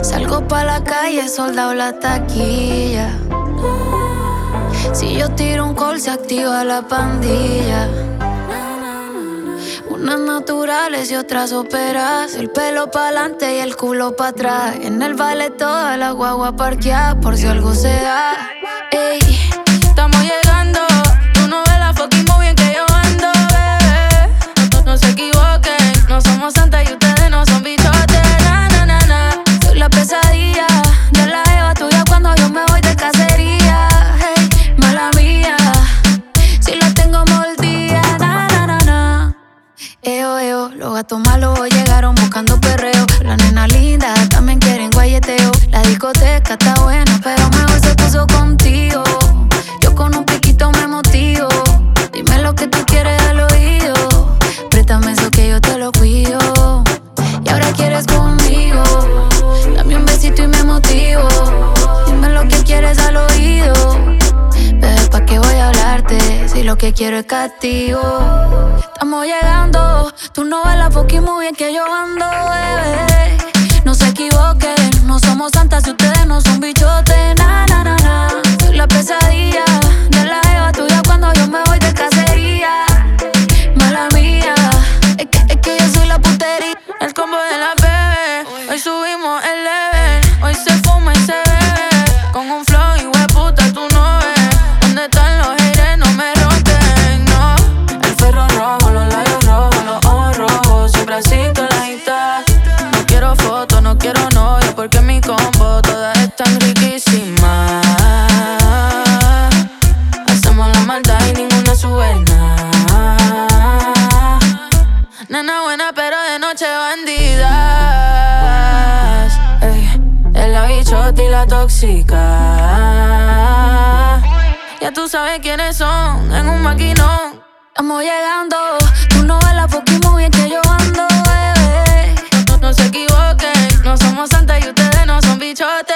Salgo pa' la calle, soldado la taquilla. Si yo tiro un call, se activa la pandilla. Unas naturales y otras operadas. El pelo pa'lante y el culo pa' atrás. En el vale toda la guagua parqueada, por si algo se da. Ey, estamos llegando. Tú no ves la fucking movie en que yo ando, bebé. No se equivoquen, no somos santas y ustedes no son bichotes. Na, na, na, na. Soy la pesadilla de la eva tuya cuando yo me voy de cacería. Hey, mala mía, si la tengo mordida. Na, na, na, na. Eo, los gatos malos llegaron buscando perreo. La nena linda también quieren guayeteo. La discoteca está buena, pero mejor se puso contigo. Yo con un piquito me motivo. Dime lo que tú quieres al oído. Préstame eso que yo te lo cuido. Y ahora quieres conmigo. Dame un besito y me motivo. Dime lo que quieres al oído. Bebé, ¿pa' qué voy a hablarte si lo que quiero es castigo? Estamos llegando. Tú no ves la fucking movie en que yo ando, bebé. No se equivoquen, no somos santas si ustedes no son bichotes. Na, na, na, na. Soy la pesadilla de la eva tuya cuando yo me voy de cacería. Mala mía, es que yo soy la putería. El combo de la bebé, hoy subimos el level. Hoy se fuma y se bebe. Con un flow y hueputa tú no ves. ¿Dónde están los haters? No me roten, no. El ferro rojo, los labios rojos, los ojos rojos. Siempre así con la guitarra. No quiero fotos, no quiero novio, porque mi combo todas están riquísimas. Hacemos la maldad y ninguna sube nada. Nena buena pero de noche bandidas. Ey, es la bichota y la tóxica. Ya tú sabes quiénes son, en un maquinón. Estamos llegando, tú no ves la fucking movie en que yo ando, bebé. No se equivoquen, no somos santas y ustedes no son bichotes.